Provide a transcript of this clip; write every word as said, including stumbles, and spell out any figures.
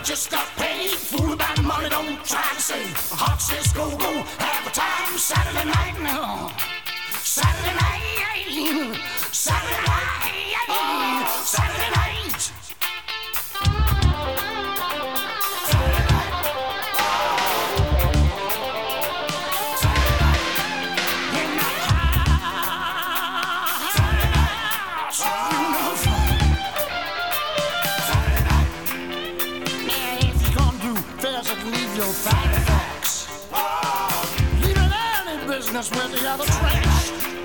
just got paid. Fool about money, don't try to save. Heart says go, go, have a time. Saturday night, no. Saturday night, Saturday night, Saturday night. Leave your Firefox. Leave it any business with the other trash.